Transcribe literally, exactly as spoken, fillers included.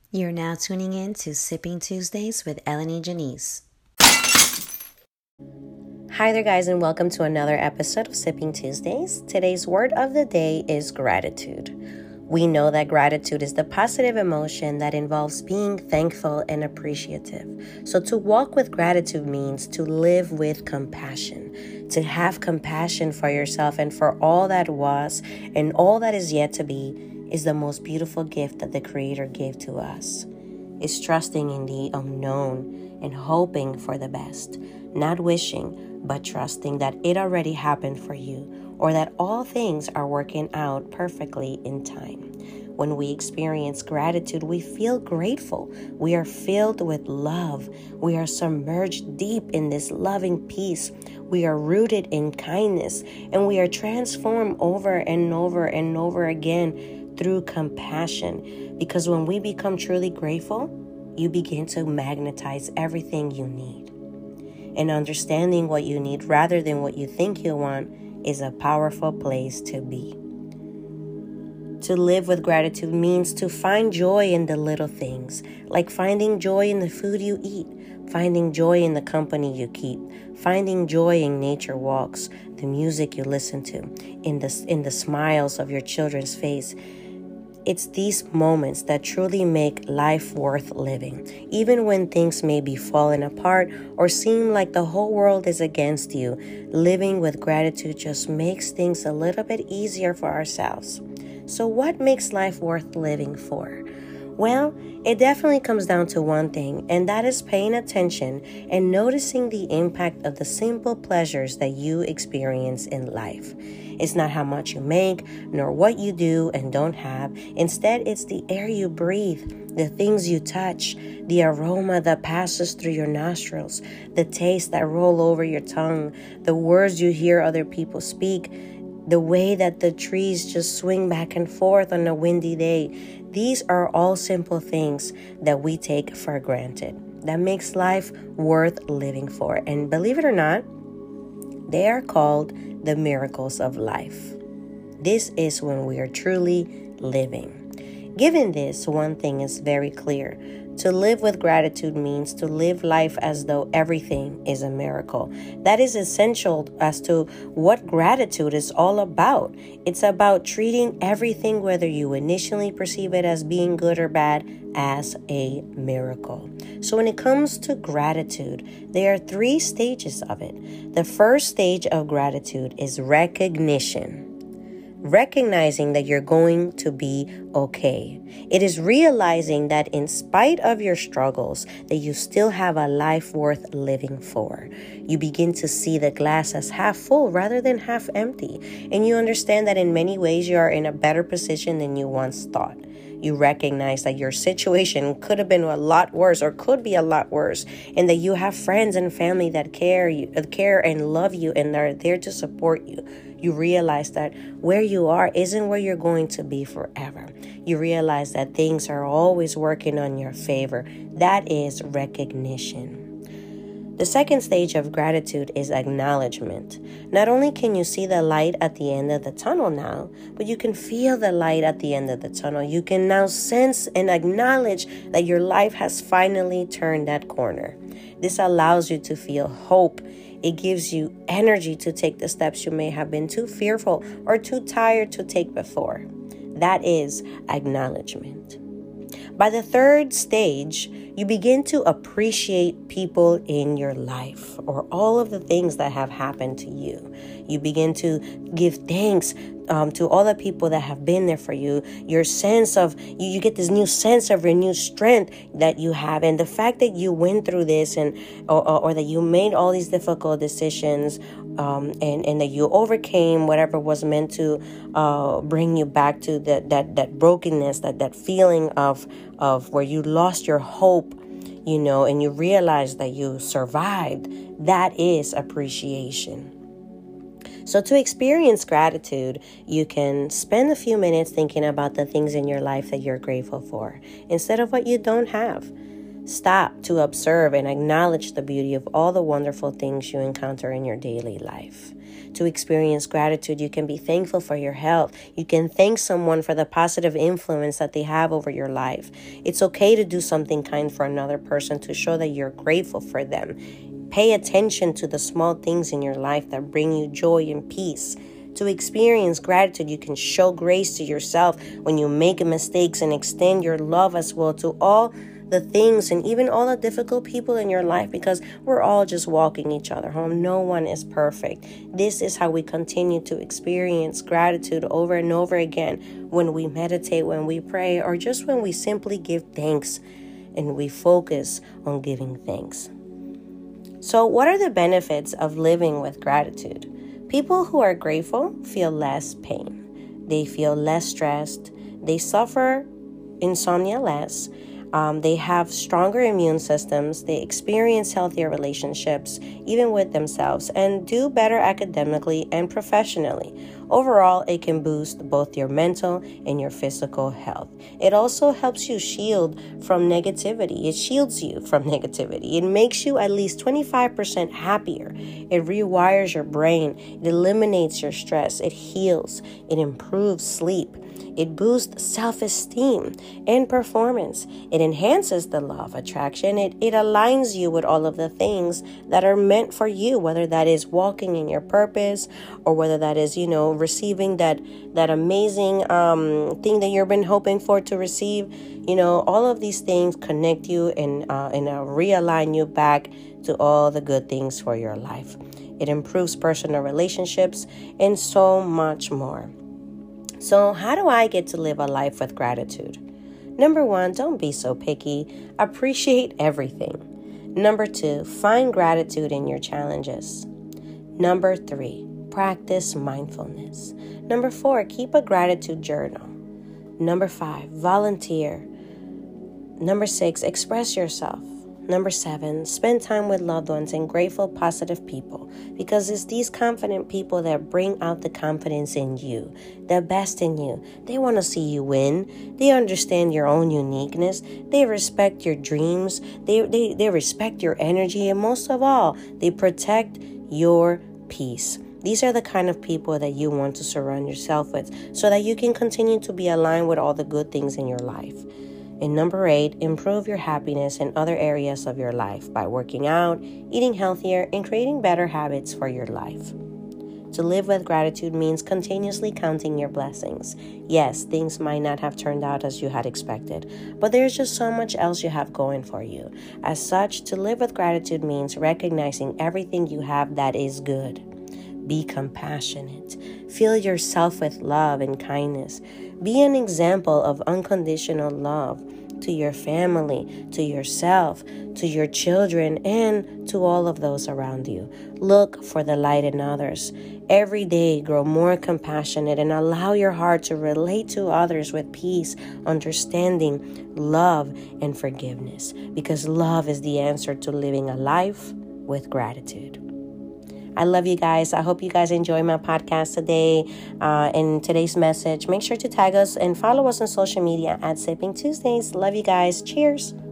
You're now tuning in to Sipping Tuesdays with Eleni Janice. Hi there, guys, and welcome to another episode of Sipping Tuesdays. Today's word of the day is gratitude. We know that gratitude is the positive emotion that involves being thankful and appreciative. So to walk with gratitude means to live with compassion, to have compassion for yourself and for all that was and all that is yet to be is the most beautiful gift that the Creator gave to us. It's trusting in the unknown and hoping for the best, not wishing, but trusting that it already happened for you or that all things are working out perfectly in time. When we experience gratitude, we feel grateful. We are filled with love. We are submerged deep in this loving peace. We are rooted in kindness, and we are transformed over and over and over again through compassion. Because when we become truly grateful, you begin to magnetize everything you need. And understanding what you need rather than what you think you want is a powerful place to be. To live with gratitude means to find joy in the little things, like finding joy in the food you eat, finding joy in the company you keep, finding joy in nature walks, the music you listen to, in the, in the smiles of your children's face. It's these moments that truly make life worth living, even when things may be falling apart or seem like the whole world is against you. Living with gratitude just makes things a little bit easier for ourselves. So what makes life worth living for? Well, it definitely comes down to one thing, and that is paying attention and noticing the impact of the simple pleasures that you experience in life. It's not how much you make, nor what you do and don't have. Instead, it's the air you breathe, the things you touch, the aroma that passes through your nostrils, the taste that roll over your tongue, the words you hear other people speak, the way that the trees just swing back and forth on a windy day. These are all simple things that we take for granted. That makes life worth living for. And believe it or not, they are called the miracles of life. This is when we are truly living. Given this, one thing is very clear. To live with gratitude means to live life as though everything is a miracle. That is essential as to what gratitude is all about. It's about treating everything, whether you initially perceive it as being good or bad, as a miracle. So when it comes to gratitude, there are three stages of it. The first stage of gratitude is recognition. Recognizing that you're going to be okay. It is realizing that in spite of your struggles, that you still have a life worth living for. You begin to see the glass as half full rather than half empty. And you understand that in many ways you are in a better position than you once thought. You recognize that your situation could have been a lot worse or could be a lot worse, and that you have friends and family that care you, care and love you and are there to support you. You realize that where you are isn't where you're going to be forever. You realize that things are always working on your favor. That is recognition. The second stage of gratitude is acknowledgement. Not only can you see the light at the end of the tunnel now, but you can feel the light at the end of the tunnel. You can now sense and acknowledge that your life has finally turned that corner. This allows you to feel hope. It gives you energy to take the steps you may have been too fearful or too tired to take before. That is acknowledgement. By the third stage, you begin to appreciate people in your life or all of the things that have happened to you. You begin to give thanks um, to all the people that have been there for you. Your sense of, you, you get this new sense of renewed strength that you have. And the fact that you went through this and or, or, or that you made all these difficult decisions um, and, and that you overcame whatever was meant to uh, bring you back to that, that, that brokenness, that, that feeling of, of where you lost your hope, you know, and you realize that you survived. That is appreciation. So to experience gratitude, you can spend a few minutes thinking about the things in your life that you're grateful for instead of what you don't have. Stop to observe and acknowledge the beauty of all the wonderful things you encounter in your daily life. To experience gratitude, you can be thankful for your health. You can thank someone for the positive influence that they have over your life. It's okay to do something kind for another person to show that you're grateful for them. Pay attention to the small things in your life that bring you joy and peace. To experience gratitude, you can show grace to yourself when you make mistakes and extend your love as well to all the things and even all the difficult people in your life, because we're all just walking each other home. No one is perfect. This is how we continue to experience gratitude over and over again when we meditate, when we pray, or just when we simply give thanks and we focus on giving thanks. So what are the benefits of living with gratitude? People who are grateful feel less pain. They feel less stressed. They suffer insomnia less. Um, they have stronger immune systems. They experience healthier relationships, even with themselves, and do better academically and professionally. Overall, it can boost both your mental and your physical health. It also helps you shield from negativity. It shields you from negativity. It makes you at least twenty-five percent happier. It rewires your brain. It eliminates your stress. It heals. It improves sleep. It boosts self-esteem and performance. It enhances the law of attraction. It, it aligns you with all of the things that are meant for you, whether that is walking in your purpose or whether that is, you know, receiving that, that amazing um, thing that you've been hoping for to receive. You know, all of these things connect you and, uh, and uh, realign you back to all the good things for your life. It improves personal relationships and so much more. So how do I get to live a life with gratitude? Number one, don't be so picky. Appreciate everything. Number two, find gratitude in your challenges. Number three, practice mindfulness. Number four, keep a gratitude journal. Number five, volunteer. Number six, express yourself. Number seven, spend time with loved ones and grateful, positive people, because it's these confident people that bring out the confidence in you, the best in you. They want to see you win. They understand your own uniqueness. They respect your dreams. They, they, they respect your energy. And most of all, they protect your peace. These are the kind of people that you want to surround yourself with so that you can continue to be aligned with all the good things in your life. And number eight, improve your happiness in other areas of your life by working out, eating healthier, and creating better habits for your life. To live with gratitude means continuously counting your blessings. Yes, things might not have turned out as you had expected, but there's just so much else you have going for you. As such, to live with gratitude means recognizing everything you have that is good. Be compassionate. Fill yourself with love and kindness. Be an example of unconditional love to your family, to yourself, to your children, and to all of those around you. Look for the light in others. Every day, grow more compassionate and allow your heart to relate to others with peace, understanding, love, and forgiveness, because love is the answer to living a life with gratitude. I love you guys. I hope you guys enjoy my podcast today uh, and today's message. Make sure to tag us and follow us on social media at Sipping Tuesdays. Love you guys. Cheers.